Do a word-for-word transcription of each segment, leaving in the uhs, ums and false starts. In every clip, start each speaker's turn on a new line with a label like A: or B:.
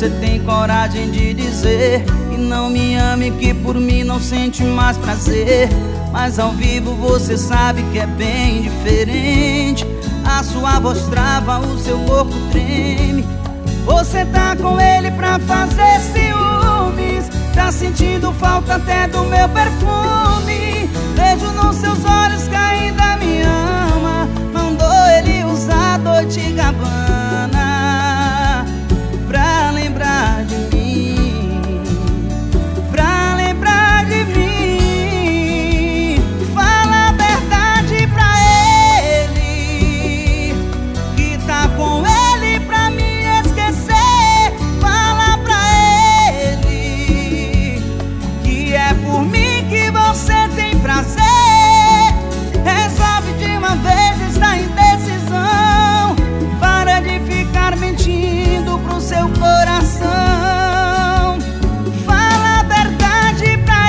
A: você tem coragem de dizer que não me ama e que por mim não sente mais prazer. Mas ao vivo você sabe que é bem diferente. A sua voz trava, o seu corpo treme. Você tá com ele pra fazer ciúmes, tá sentindo falta até do meu perfume. Vejo nos seus olhos que ainda me ama. Mandou ele usar Dolce e Gabbana pra lembrar de mim, pra lembrar de mim. Fala a verdade pra ele, que tá com ele pra me esquecer. Fala pra ele que é por mim que você tem prazer. Resolve de uma vez essa indecisão. Para de ficar mentindo pro seu coração. Fala a verdade pra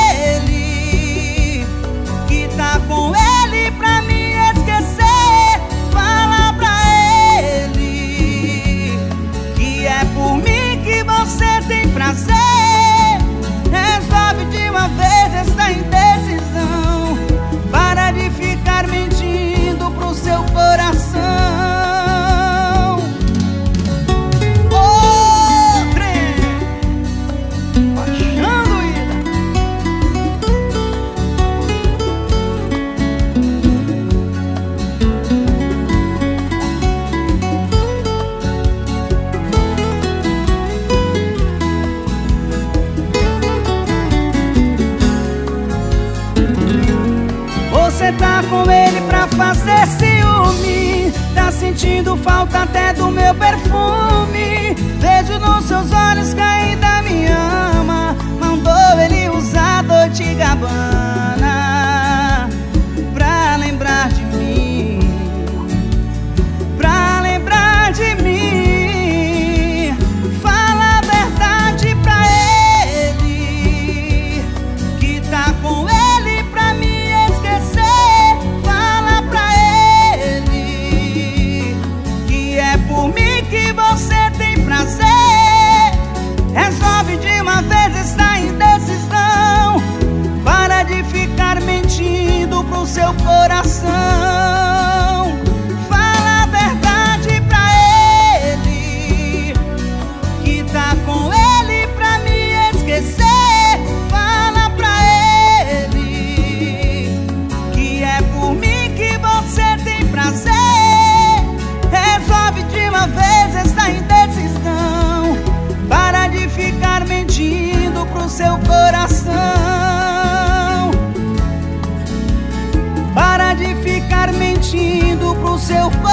A: ele, que tá com ele pra me esquecer. Fala pra ele que é por mim que você tem prazer. Resolve de uma vez essa indecisão. Para de ficar mentindo pro seu coração. Ô, trem, baixando ida. Você tá com ele pra fazer ciúme, tá sentindo falta até do meu perfume. Vejo nos seus olhos que ainda me ama. Mandou ele usar Dolce e Gabbana pra lembrar de mim, pra lembrar de mim. Fala a verdade pra ele, que tá com ele pra me esquecer. Fala pra ele que é por mim que você tem prazer. Resolve de uma vez essa indecisão. Para de ficar mentindo pro seu coração. Fala a verdade pra ele, que tá com ele pra me esquecer. Fala pra ele que é por mim que você tem prazer. Resolve de uma vez essa indecisão. Para de ficar mentindo pro seu coração. Para de ficar mentindo pro seu coração.